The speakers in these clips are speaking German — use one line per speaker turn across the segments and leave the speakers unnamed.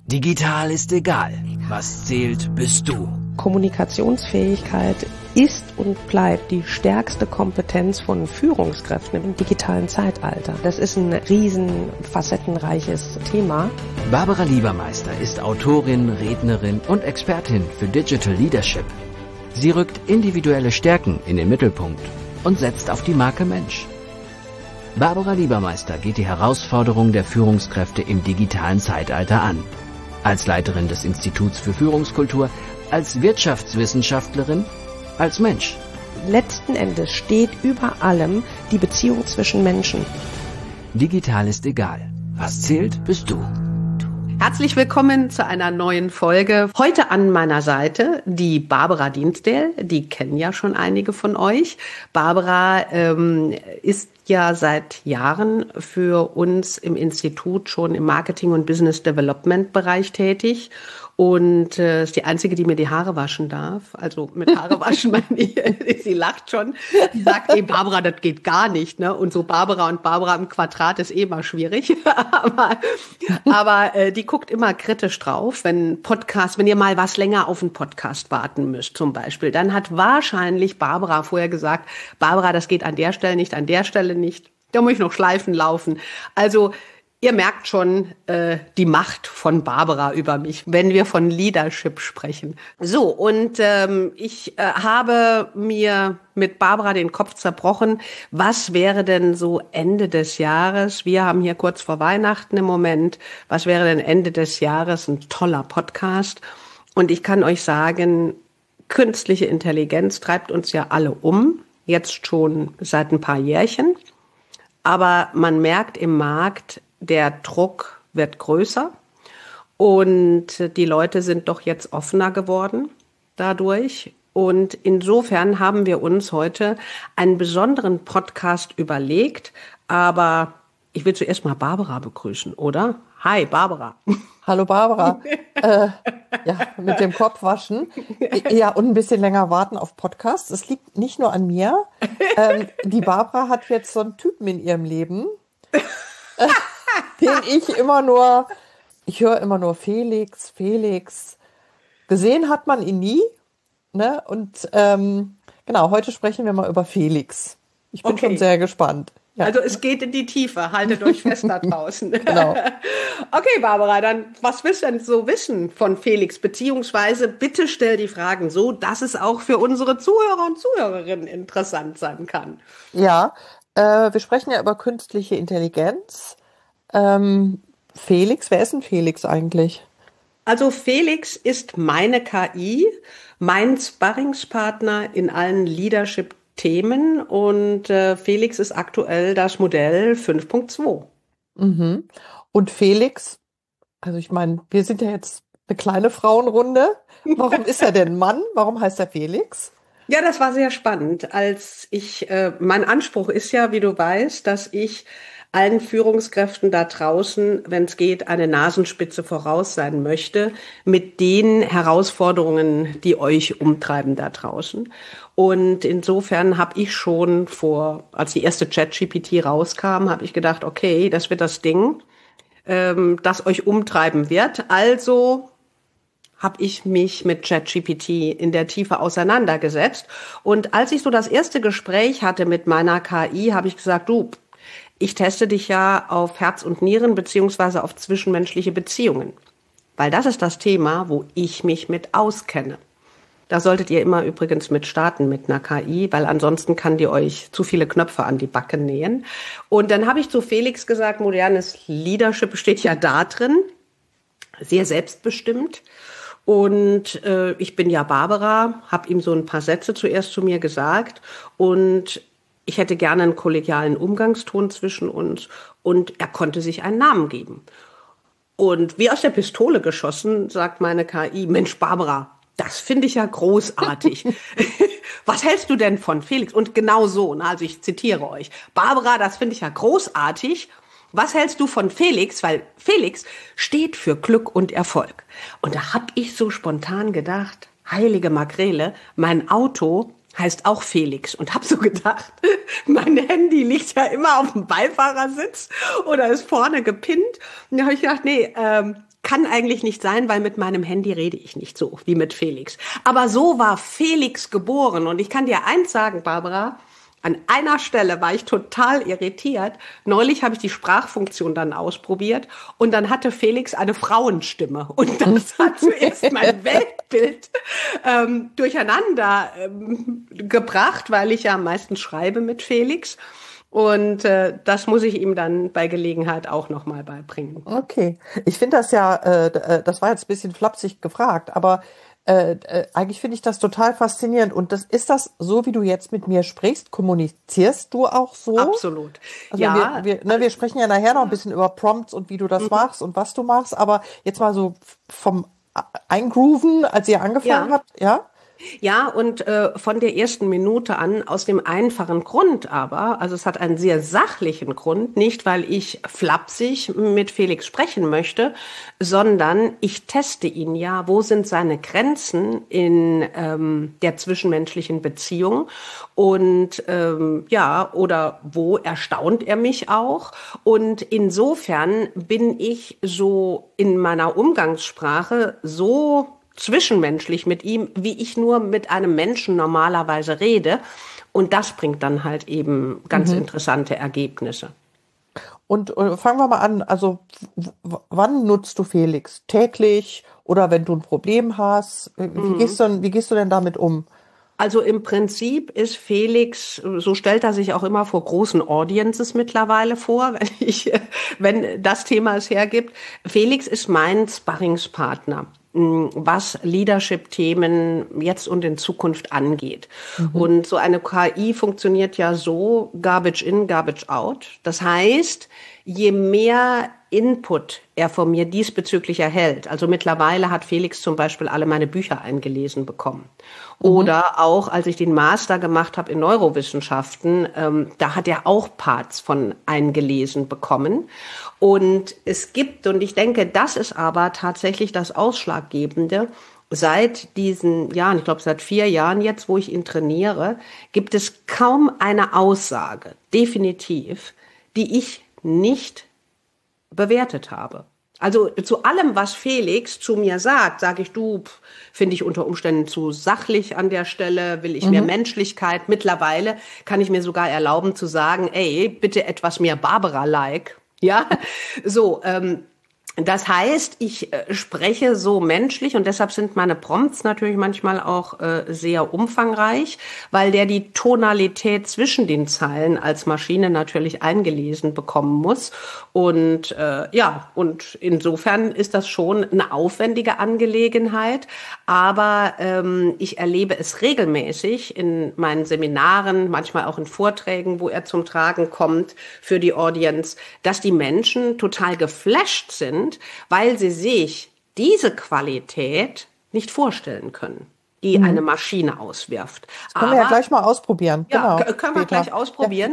Digital ist egal. Was zählt, bist du.
Kommunikationsfähigkeit ist und bleibt die stärkste Kompetenz von Führungskräften im digitalen Zeitalter. Das ist ein riesen facettenreiches Thema.
Barbara Liebermeister ist Autorin, Rednerin und Expertin für Digital Leadership. Sie rückt individuelle Stärken in den Mittelpunkt und setzt auf die Marke Mensch. Barbara Liebermeister geht die Herausforderungen der Führungskräfte im digitalen Zeitalter an. Als Leiterin des Instituts für Führungskultur, als Wirtschaftswissenschaftlerin, als Mensch.
Letzten Endes steht über allem die Beziehung zwischen Menschen.
Digital ist egal. Was zählt, bist du.
Herzlich willkommen zu einer neuen Folge. Heute an meiner Seite die Barbara Diensdale, die kennen ja schon einige von euch. Barbara ist ja seit Jahren für uns im Institut schon im Marketing- und Business-Development-Bereich tätig und ist die Einzige, die mir die Haare waschen darf. Also mit Haare waschen meine ich, sie lacht schon. Die sagt, Barbara, das geht gar nicht, ne? Und so Barbara und Barbara im Quadrat ist mal schwierig. aber die guckt immer kritisch drauf, wenn ihr mal was länger auf einen Podcast warten müsst zum Beispiel, dann hat wahrscheinlich Barbara vorher gesagt, Barbara, das geht an der Stelle nicht, an der Stelle nicht. Da muss ich noch Schleifen laufen. Also ihr merkt schon die Macht von Barbara über mich, wenn wir von Leadership sprechen. So, und ich habe mir mit Barbara den Kopf zerbrochen. Was wäre denn so Ende des Jahres? Wir haben hier kurz vor Weihnachten im Moment. Was wäre denn Ende des Jahres? Ein toller Podcast. Und ich kann euch sagen, künstliche Intelligenz treibt uns ja alle um. Jetzt schon seit ein paar Jährchen. Aber man merkt im Markt, der Druck wird größer und die Leute sind doch jetzt offener geworden dadurch. Und insofern haben wir uns heute einen besonderen Podcast überlegt. Aber ich will zuerst mal Barbara begrüßen, oder? Hi, Barbara.
Hallo Barbara. Ja, mit dem Kopf waschen. Ja, und ein bisschen länger warten auf Podcasts. Es liegt nicht nur an mir. Die Barbara hat jetzt so einen Typen in ihrem Leben, den ich höre immer nur Felix. Gesehen hat man ihn nie. Ne? Und genau, heute sprechen wir mal über Felix. Ich bin schon sehr gespannt. Ja.
Also es geht in die Tiefe, haltet euch fest da draußen.
Genau.
Okay, Barbara, dann was willst du denn so wissen von Felix? Beziehungsweise bitte stell die Fragen so, dass es auch für unsere Zuhörer und Zuhörerinnen interessant sein kann.
Ja, wir sprechen ja über künstliche Intelligenz. Felix, wer ist denn Felix eigentlich?
Also Felix ist meine KI, mein Sparringspartner in allen Leadership-Themen und Felix ist aktuell das Modell 5.2.
Mhm. Und Felix, also ich meine, wir sind ja jetzt eine kleine Frauenrunde. Warum ist er denn Mann? Warum heißt er Felix?
Ja, das war sehr spannend. Mein Anspruch ist ja, wie du weißt, dass ich allen Führungskräften da draußen, wenn es geht, eine Nasenspitze voraus sein möchte mit den Herausforderungen, die euch umtreiben da draußen. Und insofern habe ich schon als die erste ChatGPT rauskam, habe ich gedacht, okay, das wird das Ding, das euch umtreiben wird. Also habe ich mich mit ChatGPT in der Tiefe auseinandergesetzt. Und als ich so das erste Gespräch hatte mit meiner KI, habe ich gesagt, du, ich teste dich ja auf Herz und Nieren beziehungsweise auf zwischenmenschliche Beziehungen. Weil das ist das Thema, wo ich mich mit auskenne. Da solltet ihr immer übrigens mit starten mit einer KI, weil ansonsten kann die euch zu viele Knöpfe an die Backe nähen. Und dann habe ich zu Felix gesagt, modernes Leadership besteht ja da drin, sehr selbstbestimmt. Und ich bin ja Barbara, habe ihm so ein paar Sätze zuerst zu mir gesagt und ich hätte gerne einen kollegialen Umgangston zwischen uns und er konnte sich einen Namen geben. Und wie aus der Pistole geschossen, sagt meine KI, Mensch Barbara, das finde ich ja großartig. Was hältst du denn von Felix? Und genau so, also ich zitiere euch, Barbara, das finde ich ja großartig. Was hältst du von Felix? Weil Felix steht für Glück und Erfolg. Und da habe ich so spontan gedacht, heilige Makrele, mein Auto heißt auch Felix. Und habe so gedacht, mein Handy liegt ja immer auf dem Beifahrersitz oder ist vorne gepinnt. Und da habe ich gedacht, nee, kann eigentlich nicht sein, weil mit meinem Handy rede ich nicht so wie mit Felix. Aber so war Felix geboren. Und ich kann dir eins sagen, Barbara, an einer Stelle war ich total irritiert. Neulich habe ich die Sprachfunktion dann ausprobiert und dann hatte Felix eine Frauenstimme. Und das hat zuerst mein Weltbild durcheinander gebracht, weil ich ja meistens schreibe mit Felix. Und das muss ich ihm dann bei Gelegenheit auch nochmal beibringen.
Okay. Ich finde das ja, das war jetzt ein bisschen flapsig gefragt, aber eigentlich finde ich das total faszinierend. Und ist das so, wie du jetzt mit mir sprichst? Kommunizierst du auch so?
Absolut.
Also
ja.
wir sprechen ja nachher noch ein bisschen über Prompts und wie du das machst und was du machst, aber jetzt mal so vom Eingrooven, als ihr angefangen habt, ja?
Ja, und von der ersten Minute an, aus dem einfachen Grund aber, also es hat einen sehr sachlichen Grund, nicht weil ich flapsig mit Felix sprechen möchte, sondern ich teste ihn ja, wo sind seine Grenzen in der zwischenmenschlichen Beziehung und oder wo erstaunt er mich auch. Und insofern bin ich so in meiner Umgangssprache so zwischenmenschlich mit ihm, wie ich nur mit einem Menschen normalerweise rede. Und das bringt dann halt eben ganz interessante Ergebnisse.
Und fangen wir mal an, also wann nutzt du Felix? Täglich oder wenn du ein Problem hast? Wie gehst du denn damit um?
Also im Prinzip ist Felix, so stellt er sich auch immer vor großen Audiences mittlerweile vor, wenn das Thema es hergibt. Felix ist mein Sparringspartner, was Leadership-Themen jetzt und in Zukunft angeht. Und so eine KI funktioniert ja so, Garbage in, Garbage out. Das heißt, je mehr Input er von mir diesbezüglich erhält, also mittlerweile hat Felix zum Beispiel alle meine Bücher eingelesen bekommen. Oder auch, als ich den Master gemacht habe in Neurowissenschaften, da hat er auch Parts von eingelesen bekommen. Und es gibt, und ich denke, das ist aber tatsächlich das Ausschlaggebende, seit diesen Jahren, ich glaube seit 4 Jahren jetzt, wo ich ihn trainiere, gibt es kaum eine Aussage, definitiv, die ich nicht bewertet habe. Also zu allem, was Felix zu mir sagt, sage ich, du, finde ich unter Umständen zu sachlich an der Stelle, will ich mehr Menschlichkeit. Mittlerweile kann ich mir sogar erlauben zu sagen, ey, bitte etwas mehr Barbara-like. Ja, so, das heißt, ich spreche so menschlich und deshalb sind meine Prompts natürlich manchmal auch sehr umfangreich, weil der die Tonalität zwischen den Zeilen als Maschine natürlich eingelesen bekommen muss. Und und insofern ist das schon eine aufwendige Angelegenheit. Aber ich erlebe es regelmäßig in meinen Seminaren, manchmal auch in Vorträgen, wo er zum Tragen kommt für die Audience, dass die Menschen total geflasht sind, weil sie sich diese Qualität nicht vorstellen können, die eine Maschine auswirft.
Das können wir ja gleich mal ausprobieren.
Ja,
genau,
können wir gleich ausprobieren.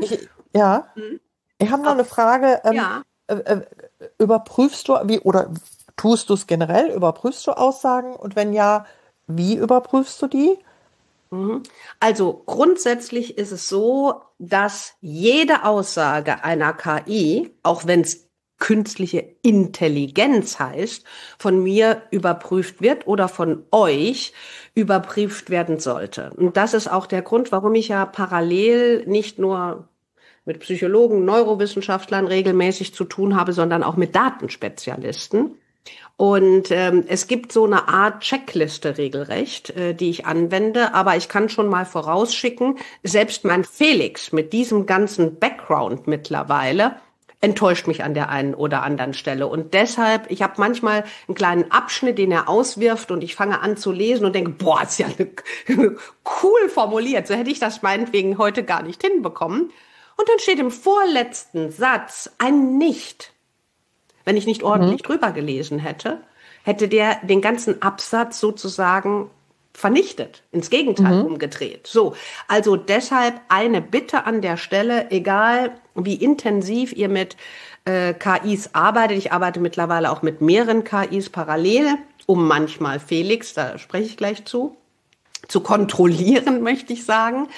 Ich habe noch eine Frage. Überprüfst du, oder tust du es generell? Überprüfst du Aussagen? Und wenn ja, wie überprüfst du die?
Also grundsätzlich ist es so, dass jede Aussage einer KI, auch wenn es künstliche Intelligenz heißt, von mir überprüft wird oder von euch überprüft werden sollte. Und das ist auch der Grund, warum ich ja parallel nicht nur mit Psychologen, Neurowissenschaftlern regelmäßig zu tun habe, sondern auch mit Datenspezialisten. Und es gibt so eine Art Checkliste regelrecht, die ich anwende, aber ich kann schon mal vorausschicken, selbst mein Felix mit diesem ganzen Background mittlerweile enttäuscht mich an der einen oder anderen Stelle. Und deshalb, ich habe manchmal einen kleinen Abschnitt, den er auswirft und ich fange an zu lesen und denke, boah, ist ja cool formuliert, so hätte ich das meinetwegen heute gar nicht hinbekommen. Und dann steht im vorletzten Satz ein Nicht. Wenn ich nicht ordentlich drüber gelesen hätte, hätte der den ganzen Absatz sozusagen vernichtet, ins Gegenteil umgedreht. So, also deshalb eine Bitte an der Stelle, egal wie intensiv ihr mit KIs arbeitet. Ich arbeite mittlerweile auch mit mehreren KIs parallel, um manchmal Felix, da spreche ich gleich zu kontrollieren, möchte ich sagen.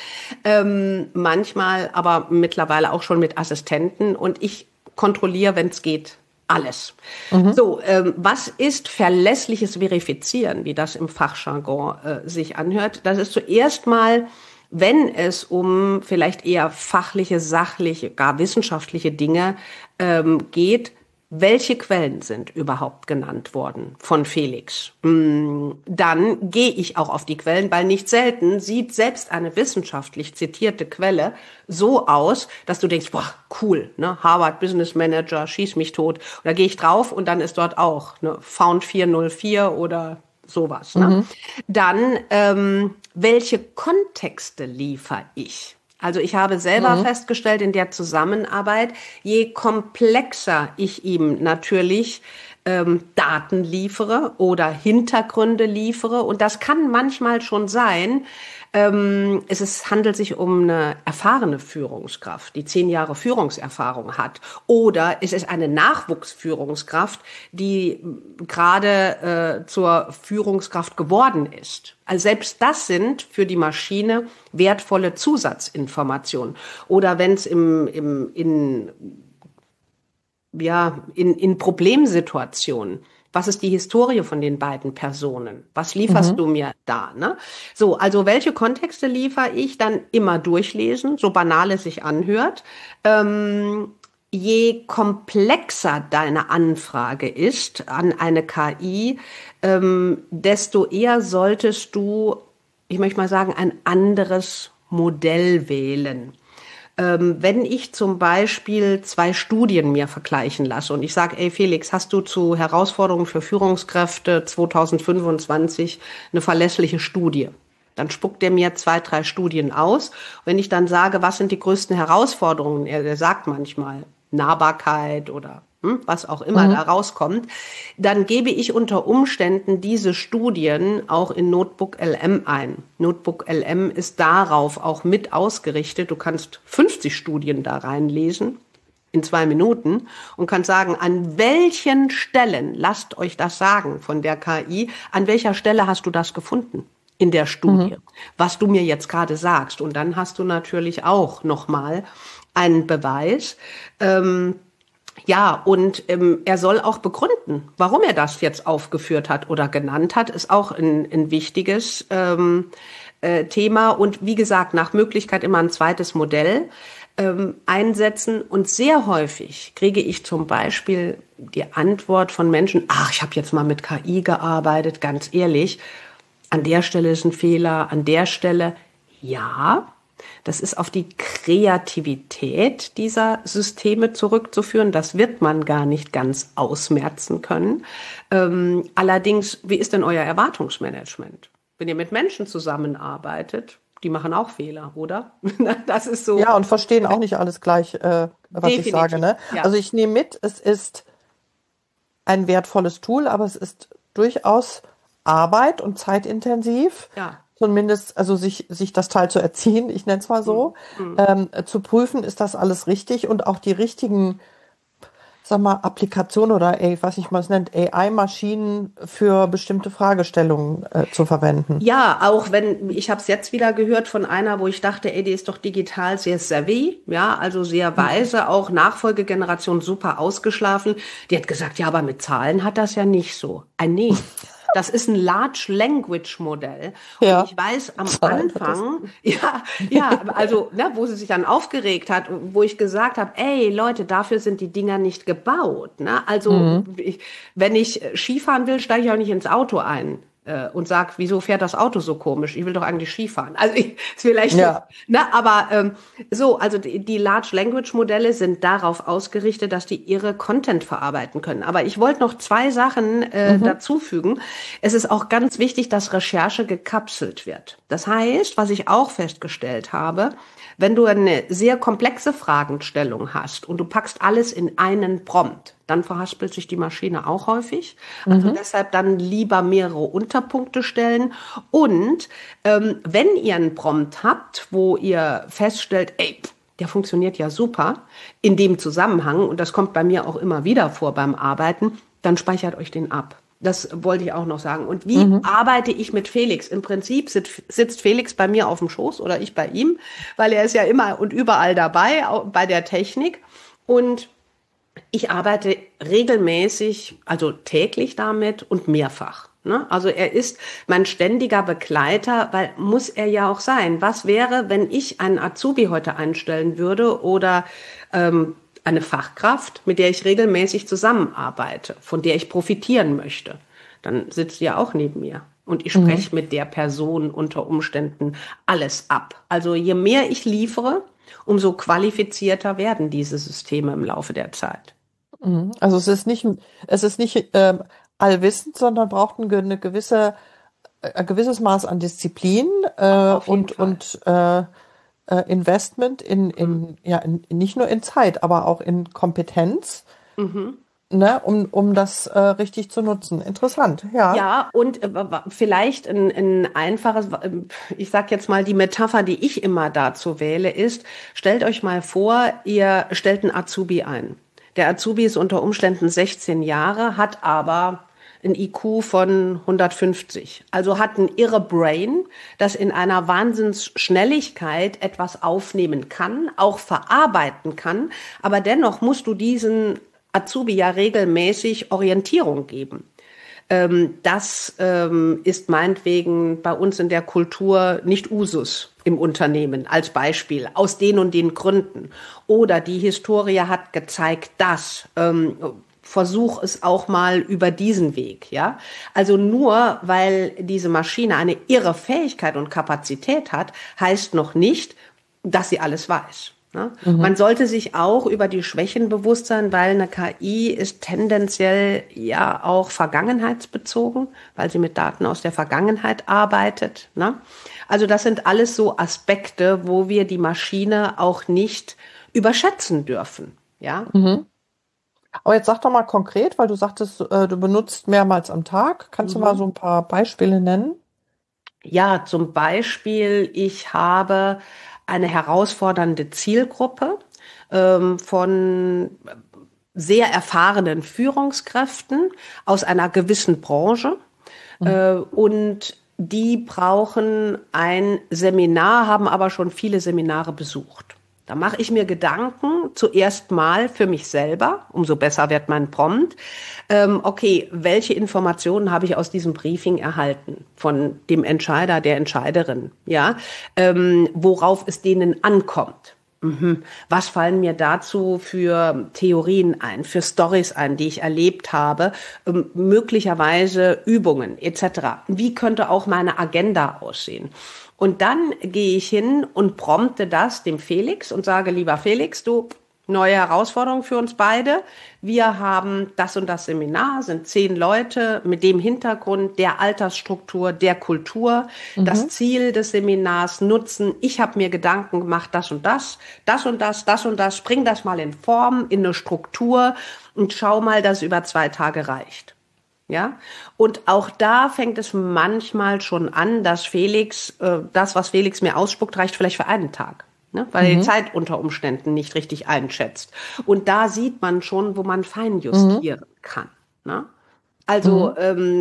Manchmal aber mittlerweile auch schon mit Assistenten und ich kontrolliere, wenn es geht, alles. So, was ist verlässliches Verifizieren, wie das im Fachjargon sich anhört? Das ist zuerst mal, wenn es um vielleicht eher fachliche, sachliche, gar wissenschaftliche Dinge geht, welche Quellen sind überhaupt genannt worden von Felix? Dann gehe ich auch auf die Quellen, weil nicht selten sieht selbst eine wissenschaftlich zitierte Quelle so aus, dass du denkst, boah, cool, ne? Harvard Business Manager, schieß mich tot. Und da gehe ich drauf und dann ist dort auch ne, Found 404 oder sowas. Ne? Dann, welche Kontexte liefere ich? Also ich habe selber festgestellt in der Zusammenarbeit, je komplexer ich ihm natürlich Daten liefere oder Hintergründe liefere, und das kann manchmal schon sein, handelt sich um eine erfahrene Führungskraft, die 10 Jahre Führungserfahrung hat, oder es ist eine Nachwuchsführungskraft, die gerade zur Führungskraft geworden ist. Also selbst das sind für die Maschine wertvolle Zusatzinformationen. Oder wenn es in Problemsituationen, was ist die Historie von den beiden Personen? Was lieferst du mir da? Ne? So, also welche Kontexte liefere ich? Dann immer durchlesen, so banal es sich anhört. Je komplexer deine Anfrage ist an eine KI, desto eher solltest du, ich möchte mal sagen, ein anderes Modell wählen. Wenn ich zum Beispiel 2 Studien mir vergleichen lasse und ich sage, ey Felix, hast du zu Herausforderungen für Führungskräfte 2025 eine verlässliche Studie? Dann spuckt er mir 2, 3 Studien aus. Wenn ich dann sage, was sind die größten Herausforderungen, er sagt manchmal Nahbarkeit oder was auch immer da rauskommt, dann gebe ich unter Umständen diese Studien auch in Notebook LM ein. Notebook LM ist darauf auch mit ausgerichtet. Du kannst 50 Studien da reinlesen in 2 Minuten und kannst sagen, an welchen Stellen, lasst euch das sagen von der KI, an welcher Stelle hast du das gefunden in der Studie, was du mir jetzt gerade sagst. Und dann hast du natürlich auch nochmal einen Beweis. Er soll auch begründen, warum er das jetzt aufgeführt hat oder genannt hat, ist auch ein wichtiges Thema. Und wie gesagt, nach Möglichkeit immer ein zweites Modell einsetzen. Und sehr häufig kriege ich zum Beispiel die Antwort von Menschen, ach, ich habe jetzt mal mit KI gearbeitet, ganz ehrlich, an der Stelle ist ein Fehler, an der Stelle, ja. Das ist auf die Kreativität dieser Systeme zurückzuführen. Das wird man gar nicht ganz ausmerzen können. Allerdings, wie ist denn euer Erwartungsmanagement? Wenn ihr mit Menschen zusammenarbeitet, die machen auch Fehler, oder? Das ist so.
Ja, und verstehen auch nicht alles gleich, was Definitiv. Ich sage. Ne? Ja. Also ich nehme mit, es ist ein wertvolles Tool, aber es ist durchaus Arbeit und zeitintensiv. Ja. Zumindest, also sich das Teil zu erziehen, ich nenne es mal so, zu prüfen, ist das alles richtig und auch die richtigen, sag mal, Applikationen oder was ich mal es nennt, AI-Maschinen für bestimmte Fragestellungen zu verwenden.
Ja, auch wenn, ich habe es jetzt wieder gehört von einer, wo ich dachte, die ist doch digital sehr savvy, ja, also sehr weise, auch Nachfolgegeneration super ausgeschlafen. Die hat gesagt, ja, aber mit Zahlen hat das ja nicht so. Nee. Das ist ein Large Language Modell. Und ich weiß am Anfang, also, wo sie sich dann aufgeregt hat, wo ich gesagt habe, ey Leute, dafür sind die Dinger nicht gebaut. Ne? Also, wenn ich Skifahren will, steige ich auch nicht ins Auto ein und sage, wieso fährt das Auto so komisch? Ich will doch eigentlich Skifahren. Also ist vielleicht, aber also die Large Language Modelle sind darauf ausgerichtet, dass die ihre Content verarbeiten können. Aber ich wollte noch 2 Sachen dazu fügen. Es ist auch ganz wichtig, dass Recherche gekapselt wird. Das heißt, was ich auch festgestellt habe, wenn du eine sehr komplexe Fragestellung hast und du packst alles in einen Prompt, dann verhaspelt sich die Maschine auch häufig. Also deshalb dann lieber mehrere Unterpunkte stellen. Und wenn ihr einen Prompt habt, wo ihr feststellt, der funktioniert ja super in dem Zusammenhang, und das kommt bei mir auch immer wieder vor beim Arbeiten, dann speichert euch den ab. Das wollte ich auch noch sagen. Und wie arbeite ich mit Felix? Im Prinzip sitzt Felix bei mir auf dem Schoß oder ich bei ihm, weil er ist ja immer und überall dabei, auch bei der Technik. Und Ich arbeite regelmäßig, also täglich damit und mehrfach. Ne? Also er ist mein ständiger Begleiter, weil muss er ja auch sein. Was wäre, wenn ich einen Azubi heute einstellen würde oder eine Fachkraft, mit der ich regelmäßig zusammenarbeite, von der ich profitieren möchte? Dann sitzt die ja auch neben mir. Und ich spreche mit der Person unter Umständen alles ab. Also je mehr ich liefere, umso qualifizierter werden diese Systeme im Laufe der Zeit.
Also es ist nicht allwissend, sondern braucht ein gewisses Maß an Disziplin
Auf jeden
und Investment in nicht nur in Zeit, aber auch in Kompetenz, ne, um das richtig zu nutzen. Interessant, ja.
Ja, und vielleicht ein einfaches, ich sag jetzt mal, die Metapher, die ich immer dazu wähle, ist, stellt euch mal vor, ihr stellt einen Azubi ein. Der Azubi ist unter Umständen 16 Jahre, hat aber ein IQ von 150. Also hat ein irre Brain, das in einer Wahnsinnsschnelligkeit etwas aufnehmen kann, auch verarbeiten kann. Aber dennoch musst du diesen Azubi ja regelmäßig Orientierung geben. Das ist meinetwegen bei uns in der Kultur nicht Usus im Unternehmen, als Beispiel, aus den und den Gründen. Oder die Historie hat gezeigt, dass, versuch es auch mal über diesen Weg, ja. Also nur, weil diese Maschine eine irre Fähigkeit und Kapazität hat, heißt noch nicht, dass sie alles weiß. Ne? Man sollte sich auch über die Schwächen bewusst sein, weil eine KI ist tendenziell ja auch vergangenheitsbezogen, weil sie mit Daten aus der Vergangenheit arbeitet. Ne? Also das sind alles so Aspekte, wo wir die Maschine auch nicht überschätzen dürfen. Ja.
Aber jetzt sag doch mal konkret, weil du sagtest, du benutzt mehrmals am Tag. Kannst du mal so ein paar Beispiele nennen?
Ja, zum Beispiel, ich habe eine herausfordernde Zielgruppe von sehr erfahrenen Führungskräften aus einer gewissen Branche und die brauchen ein Seminar, haben aber schon viele Seminare besucht. Da mache ich mir Gedanken, zuerst mal für mich selber, umso besser wird mein Prompt. Okay, welche Informationen habe ich aus diesem Briefing erhalten von dem Entscheider, der Entscheiderin? Ja, worauf es denen ankommt. Was fallen mir dazu für Theorien ein, für Storys ein, die ich erlebt habe, möglicherweise Übungen etc. Wie könnte auch meine Agenda aussehen? Und dann gehe ich hin und prompte das dem Felix und sage, lieber Felix, du, neue Herausforderung für uns beide. Wir haben das und das Seminar, sind 10 Leute mit dem Hintergrund der Altersstruktur, der Kultur, das Ziel des Seminars nutzen. Ich habe mir Gedanken gemacht, das und das, das und das, das und das. Bring das mal in Form, in eine Struktur und schau mal, dass es über 2 Tage reicht. Ja, und auch da fängt es manchmal schon an, dass Felix, das, was Felix mir ausspuckt, reicht vielleicht für einen Tag, ne? Weil er die Zeit unter Umständen nicht richtig einschätzt. Und da sieht man schon, wo man feinjustieren kann. Ne? Also,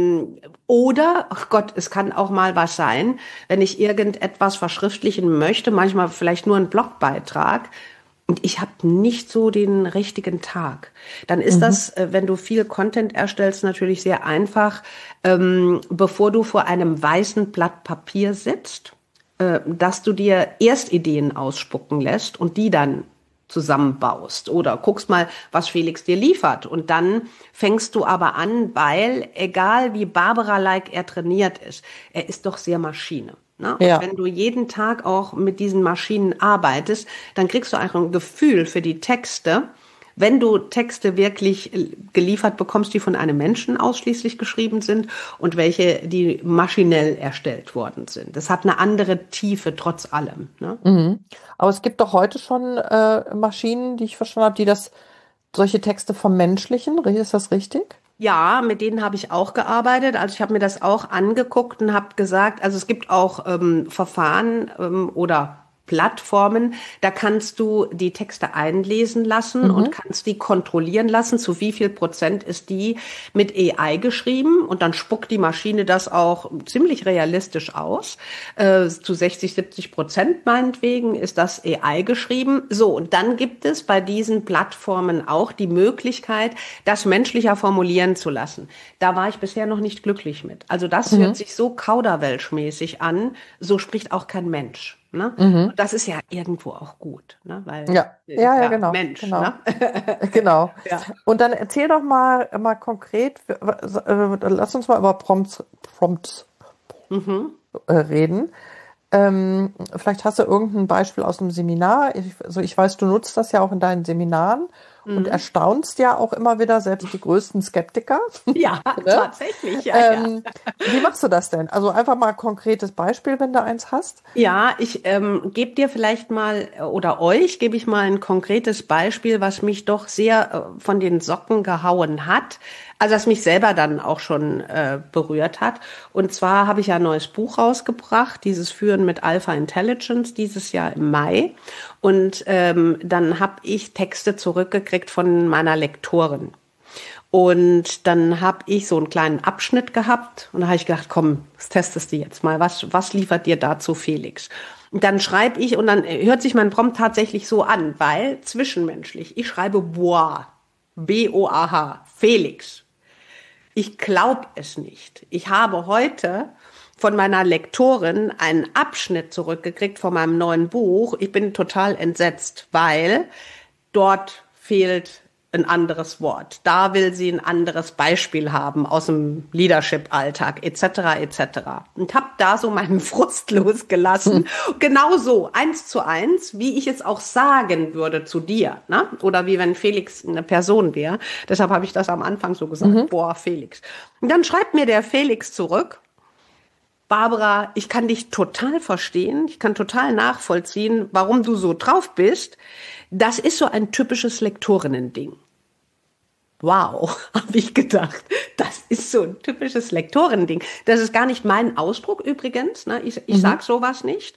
oder, ach Gott, es kann auch mal was sein, wenn ich irgendetwas verschriftlichen möchte, manchmal vielleicht nur einen Blogbeitrag, und ich habe nicht so den richtigen Tag. Dann ist das, wenn du viel Content erstellst, natürlich sehr einfach, bevor du vor einem weißen Blatt Papier sitzt, dass du dir erst Ideen ausspucken lässt und die dann zusammenbaust oder guckst mal, was Felix dir liefert. Und dann fängst du aber an, weil egal wie Barbara-like er trainiert ist, er ist doch sehr Maschine. Ne? Und wenn du jeden Tag auch mit diesen Maschinen arbeitest, dann kriegst du einfach ein Gefühl für die Texte. Wenn du Texte wirklich geliefert bekommst, die von einem Menschen ausschließlich geschrieben sind und welche, die maschinell erstellt worden sind. Das hat eine andere Tiefe trotz allem. Ne?
Aber es gibt doch heute schon Maschinen, die ich verstanden habe, die solche Texte vermenschlichen. Ist das richtig?
Ja, mit denen habe ich auch gearbeitet. Also ich habe mir das auch angeguckt und habe gesagt, also es gibt auch Verfahren oder Plattformen, da kannst du die Texte einlesen lassen und kannst die kontrollieren lassen, zu wie viel Prozent ist die mit AI geschrieben, und dann spuckt die Maschine das auch ziemlich realistisch aus. Zu 60-70% meinetwegen ist das AI geschrieben. So, und dann gibt es bei diesen Plattformen auch die Möglichkeit, das menschlicher formulieren zu lassen. Da war ich bisher noch nicht glücklich mit. Also das hört sich so kauderwelschmäßig an, so spricht auch kein Mensch. Ne? Und das ist ja irgendwo auch gut, ne? Weil
genau,
Mensch.
Genau.
Ne?
Genau.
Ja.
Und dann erzähl doch mal konkret, lass uns mal über Prompts reden. Vielleicht hast du irgendein Beispiel aus einem Seminar. Ich weiß, du nutzt das ja auch in deinen Seminaren und erstaunst ja auch immer wieder selbst die größten Skeptiker.
Ja,
ne?
Tatsächlich. Ja,
Wie machst du das denn? Also einfach mal ein konkretes Beispiel, wenn du eins hast.
Ja, ich gebe dir vielleicht mal, oder euch gebe ich mal ein konkretes Beispiel, was mich doch sehr von den Socken gehauen hat. Also das mich selber dann auch schon berührt hat. Und zwar habe ich ja ein neues Buch rausgebracht, dieses Führen mit Alpha Intelligence, dieses Jahr im Mai. Und dann habe ich Texte zurückgekriegt von meiner Lektorin. Und dann habe ich so einen kleinen Abschnitt gehabt und da habe ich gedacht, komm, das testest du jetzt mal. Was liefert dir dazu Felix? Und dann schreibe ich, und dann hört sich mein Prompt tatsächlich so an, weil zwischenmenschlich, ich schreibe Boah, B-O-A-H, Felix. Ich glaube es nicht. Ich habe heute von meiner Lektorin einen Abschnitt zurückgekriegt von meinem neuen Buch. Ich bin total entsetzt, weil dort fehlt ein anderes Wort. Da will sie ein anderes Beispiel haben aus dem Leadership-Alltag etc. etc. Und habe da so meinen Frust losgelassen. Genau so, 1:1, wie ich es auch sagen würde zu dir, ne? Oder wie wenn Felix eine Person wäre. Deshalb habe ich das am Anfang so gesagt. Boah, Felix. Und dann schreibt mir der Felix zurück: Barbara, ich kann dich total verstehen. Ich kann total nachvollziehen, warum du so drauf bist. Das ist so ein typisches Lektorinnen-Ding. Wow, habe ich gedacht. Das ist so ein typisches Lektorinnen-Ding. Das ist gar nicht mein Ausdruck übrigens. Ne? Ich sag sowas nicht.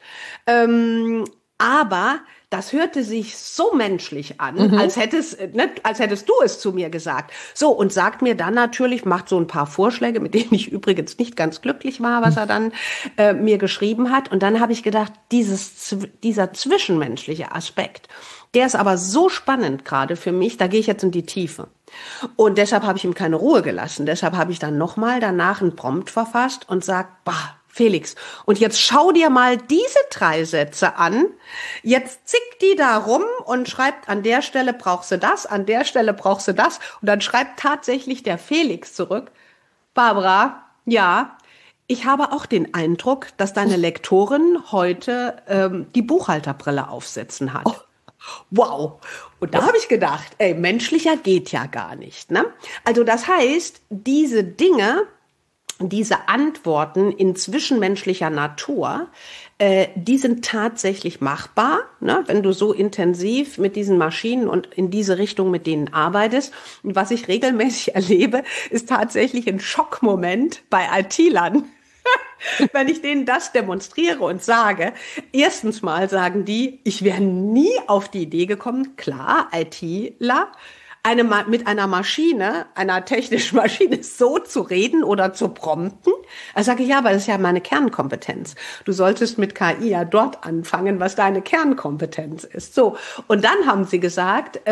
Aber das hörte sich so menschlich an, als hättest du es zu mir gesagt. So, und sagt mir dann natürlich, macht so ein paar Vorschläge, mit denen ich übrigens nicht ganz glücklich war, was er dann mir geschrieben hat. Und dann habe ich gedacht, dieser zwischenmenschliche Aspekt, der ist aber so spannend gerade für mich, da gehe ich jetzt in die Tiefe. Und deshalb habe ich ihm keine Ruhe gelassen. Deshalb habe ich dann nochmal danach einen Prompt verfasst und sagt, bah, Felix, und jetzt schau dir mal diese 3 Sätze an. Jetzt zickt die da rum und schreibt, an der Stelle brauchst du das, an der Stelle brauchst du das. Und dann schreibt tatsächlich der Felix zurück: Barbara, ja, ich habe auch den Eindruck, dass deine Lektorin heute die Buchhalterbrille aufsetzen hat. Oh. Wow. Und da habe ich gedacht, ey, menschlicher geht ja gar nicht, ne? Also das heißt, diese Dinge, diese Antworten in zwischenmenschlicher Natur, die sind tatsächlich machbar, ne? Wenn du so intensiv mit diesen Maschinen und in diese Richtung mit denen arbeitest. Und was ich regelmäßig erlebe, ist tatsächlich ein Schockmoment bei IT-Lern. Wenn ich denen das demonstriere und sage, erstens mal sagen die, ich wäre nie auf die Idee gekommen, klar, ITler, mit einer Maschine, einer technischen Maschine so zu reden oder zu prompten. Da sage ich, ja, aber das ist ja meine Kernkompetenz. Du solltest mit KI ja dort anfangen, was deine Kernkompetenz ist. So. Und dann haben sie gesagt,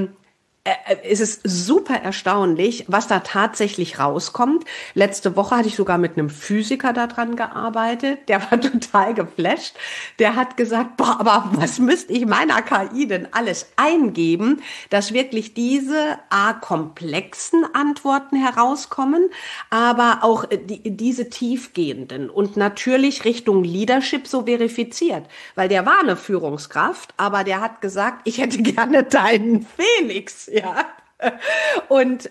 es ist super erstaunlich, was da tatsächlich rauskommt. Letzte Woche hatte ich sogar mit einem Physiker daran gearbeitet. Der war total geflasht. Der hat gesagt, boah, aber was müsste ich meiner KI denn alles eingeben, dass wirklich diese komplexen Antworten herauskommen, aber auch diese tiefgehenden und natürlich Richtung Leadership so verifiziert. Weil der war eine Führungskraft, aber der hat gesagt, ich hätte gerne deinen Felix. Ja, und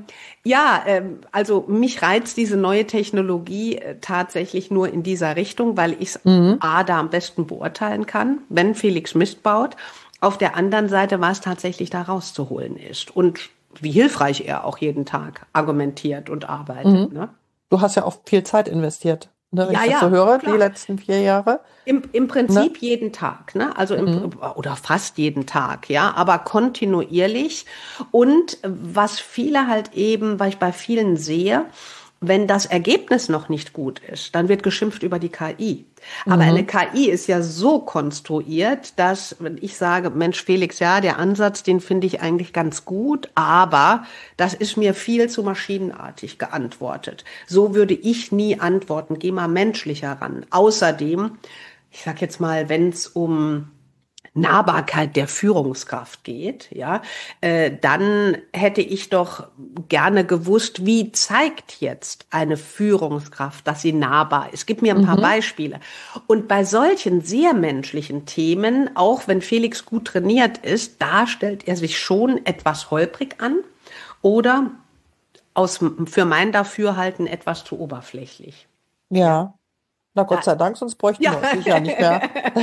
also mich reizt diese neue Technologie tatsächlich nur in dieser Richtung, weil ich es da am besten beurteilen kann, wenn Felix Mist baut. Auf der anderen Seite, was tatsächlich da rauszuholen ist und wie hilfreich er auch jeden Tag argumentiert und arbeitet. Ne?
Du hast ja auch viel Zeit investiert. Ne, wenn
Ja,
ich das so
ja,
höre, die
klar.
letzten 4 Jahre.
Im
Ne?
Prinzip jeden Tag, ne? Also oder fast jeden Tag, ja, aber kontinuierlich. Und was viele halt eben, weil ich bei vielen sehe, wenn das Ergebnis noch nicht gut ist, dann wird geschimpft über die KI. Aber eine
Mhm.
KI ist ja so konstruiert, dass, wenn ich sage, Mensch, Felix, ja, der Ansatz, den finde ich eigentlich ganz gut, aber das ist mir viel zu maschinenartig geantwortet. So würde ich nie antworten. Geh mal menschlicher ran. Außerdem, ich sag jetzt mal, wenn es um Nahbarkeit der Führungskraft geht, ja, dann hätte ich doch gerne gewusst, wie zeigt jetzt eine Führungskraft, dass sie nahbar ist. Gib mir ein paar
Mhm.
Beispiele. Und bei solchen sehr menschlichen Themen, auch wenn Felix gut trainiert ist, da stellt er sich schon etwas holprig an oder für mein Dafürhalten etwas zu oberflächlich. Ja.
Ja. Na Gott
Da,
sei Dank, sonst bräuchten wir
ja,
uns sicher nicht mehr.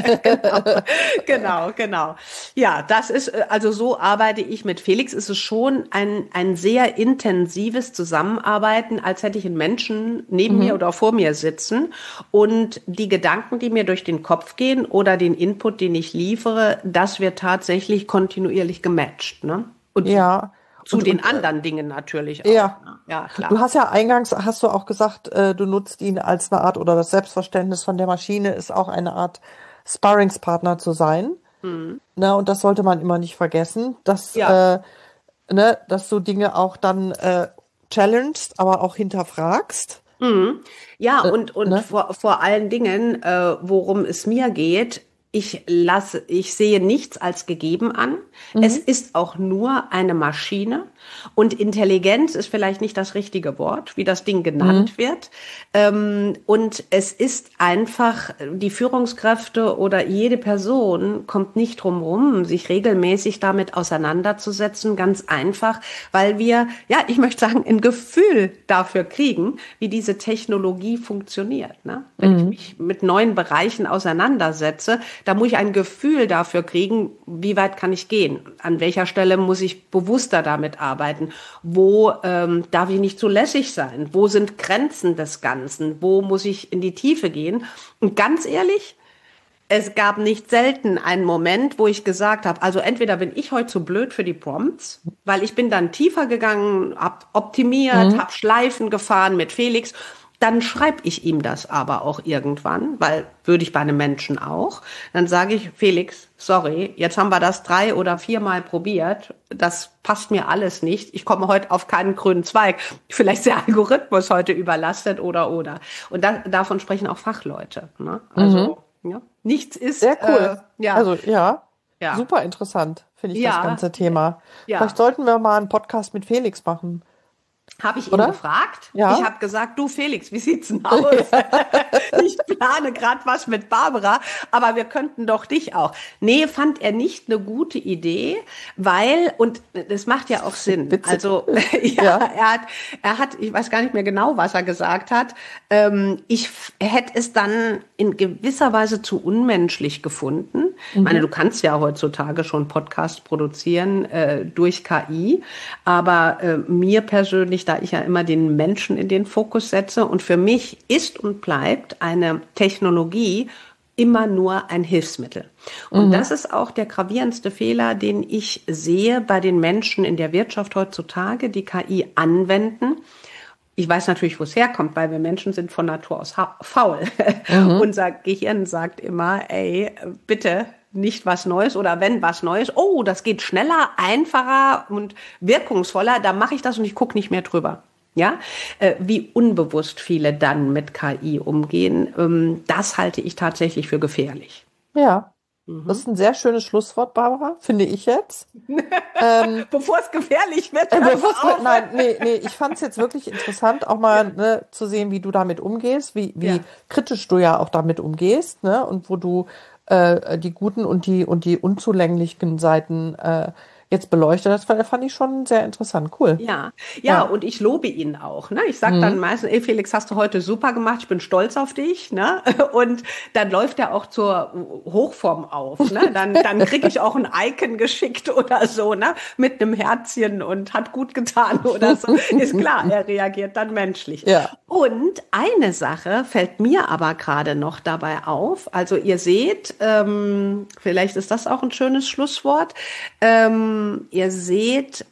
genau. Ja, das ist, also so arbeite ich mit Felix. Es ist schon ein sehr intensives Zusammenarbeiten, als hätte ich einen Menschen neben mir
Mhm.
oder vor mir sitzen. Und die Gedanken, die mir durch den Kopf gehen oder den Input, den ich liefere, das wird tatsächlich kontinuierlich gematcht, ne? Und
Ja.
zu
Und,
den
und
anderen Dingen natürlich auch,
ja.
ne? Ja,
Du
klar.
hast ja eingangs, hast du auch gesagt, du nutzt ihn als eine Art oder das Selbstverständnis von der Maschine ist auch eine Art Sparringspartner zu sein.
Mhm.
Ne, und das sollte man immer nicht vergessen,
Ja.
dass du Dinge auch dann challengest, aber auch hinterfragst.
Mhm. Ja, und
Ne?
vor allen Dingen, worum es mir geht, ich sehe nichts als gegeben an. Es
Mhm.
ist auch nur eine Maschine und Intelligenz ist vielleicht nicht das richtige Wort, wie das Ding
Mhm.
genannt wird. Und es ist einfach, die Führungskräfte oder jede Person kommt nicht drum rum, sich regelmäßig damit auseinanderzusetzen, ganz einfach, weil wir, ja, ich möchte sagen, ein Gefühl dafür kriegen, wie diese Technologie funktioniert, ne? Wenn ich
Mhm.
mich mit neuen Bereichen auseinandersetze, da muss ich ein Gefühl dafür kriegen, wie weit kann ich gehen? An welcher Stelle muss ich bewusster damit arbeiten? Wo darf ich nicht zu lässig sein? Wo sind Grenzen des Ganzen? Wo muss ich in die Tiefe gehen? Und ganz ehrlich, es gab nicht selten einen Moment, wo ich gesagt habe, also entweder bin ich heute zu blöd für die Prompts, weil ich bin dann tiefer gegangen, hab optimiert,
Mhm.
hab Schleifen gefahren mit Felix, dann schreibe ich ihm das aber auch irgendwann, weil würde ich bei einem Menschen auch. Dann sage ich, Felix, sorry, jetzt haben wir das 3 oder 4 Mal probiert. Das passt mir alles nicht. Ich komme heute auf keinen grünen Zweig. Vielleicht ist der Algorithmus heute überlastet oder. Und davon sprechen auch Fachleute. Ne?
Mhm.
Also, ja, nichts ist,
Sehr cool.
ja,
Also ja,
ja,
super interessant, finde ich das
ja,
ganze Thema. Vielleicht
ja.
sollten wir mal einen Podcast mit Felix machen,
Habe ich ihn
oder?
gefragt. Ich
Ja.
habe gesagt, du Felix, wie sieht's denn aus? Ich plane gerade was mit Barbara, aber wir könnten doch dich auch. Nee, fand er nicht eine gute Idee, weil, und das macht ja auch Sinn.
Witzig.
Also, ja,
Ja.
er hat, ich weiß gar nicht mehr genau, was er gesagt hat. Hätte es dann in gewisser Weise zu unmenschlich gefunden. Ich meine,
Mhm.
du kannst ja heutzutage schon Podcasts produzieren durch KI, aber mir persönlich, da ich ja immer den Menschen in den Fokus setze und für mich ist und bleibt eine Technologie immer nur ein Hilfsmittel. Und
Mhm.
das ist auch der gravierendste Fehler, den ich sehe bei den Menschen in der Wirtschaft heutzutage, die KI anwenden. Ich weiß natürlich, wo es herkommt, weil wir Menschen sind von Natur aus faul.
Mhm.
Unser Gehirn sagt immer, ey, bitte nicht was Neues oder wenn was Neues, oh, das geht schneller, einfacher und wirkungsvoller, dann mache ich das und ich gucke nicht mehr drüber. Ja, wie unbewusst viele dann mit KI umgehen, das halte ich tatsächlich für gefährlich.
Ja. Das ist
Mhm.
ein sehr schönes Schlusswort, Barbara, finde ich jetzt.
Bevor es gefährlich wird, hören wir auf.
Nein, nee, ich fand es jetzt wirklich interessant, auch mal ne, zu sehen, wie du damit umgehst, wie
Ja.
kritisch du ja auch damit umgehst, ne, und wo du die guten und die unzulänglichen Seiten jetzt beleuchtet hat, fand ich schon sehr interessant. Cool.
Ja, und ich lobe ihn auch. Ne? Ich sage dann meistens, Felix, hast du heute super gemacht, ich bin stolz auf dich. Ne? Und dann läuft er auch zur Hochform auf. Ne? Dann kriege ich auch ein Icon geschickt oder so, ne? Mit einem Herzchen und hat gut getan oder so. Ist klar, er reagiert dann menschlich.
Ja.
Und eine Sache fällt mir aber gerade noch dabei auf. Also ihr seht, vielleicht ist das auch ein schönes Schlusswort. Ihr seht,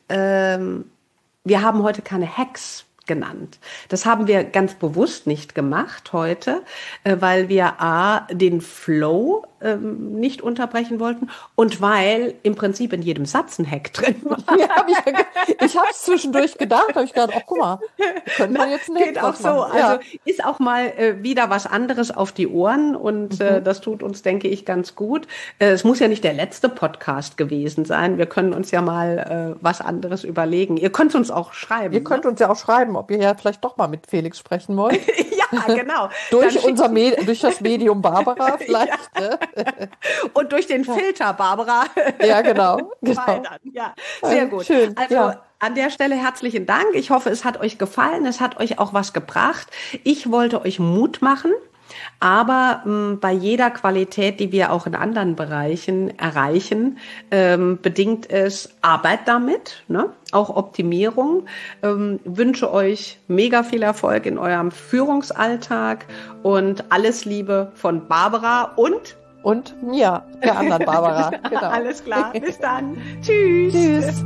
wir haben heute keine Hacks genannt. Das haben wir ganz bewusst nicht gemacht heute, weil wir den Flow nicht unterbrechen wollten und weil im Prinzip in jedem Satz ein Hack drin war.
Ja, ich habe es zwischendurch gedacht, habe ich gedacht, guck mal, können wir jetzt nicht.
Geht auch so.
Machen. Ja.
Also ist auch mal wieder was anderes auf die Ohren und das tut uns, denke ich, ganz gut. Es muss ja nicht der letzte Podcast gewesen sein. Wir können uns ja mal was anderes überlegen. Ihr könnt uns auch schreiben.
Ihr könnt uns ja auch schreiben, ob ihr ja vielleicht doch mal mit Felix sprechen wollt.
Ja, genau.
durch das Medium Barbara vielleicht.
Ja. Ne? Und durch den Filter Barbara.
Ja, genau.
Ja, sehr gut.
Schön.
Also an der Stelle herzlichen Dank. Ich hoffe, es hat euch gefallen. Es hat euch auch was gebracht. Ich wollte euch Mut machen. Aber bei jeder Qualität, die wir auch in anderen Bereichen erreichen, bedingt es Arbeit damit, ne? Auch Optimierung. Wünsche euch mega viel Erfolg in eurem Führungsalltag und alles Liebe von Barbara und
mir, der anderen Barbara. Genau.
Alles klar, bis dann. Tschüss.
Tschüss.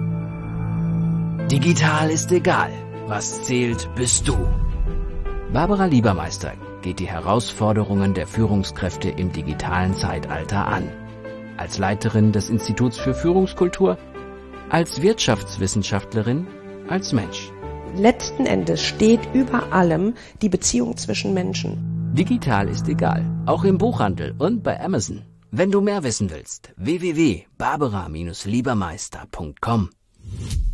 Digital ist egal. Was zählt, bist du. Barbara Liebermeister geht die Herausforderungen der Führungskräfte im digitalen Zeitalter an. Als Leiterin des Instituts für Führungskultur, als Wirtschaftswissenschaftlerin, als Mensch.
Letzten Endes steht über allem die Beziehung zwischen Menschen.
Digital ist egal, auch im Buchhandel und bei Amazon. Wenn du mehr wissen willst, www.barbara-liebermeister.com.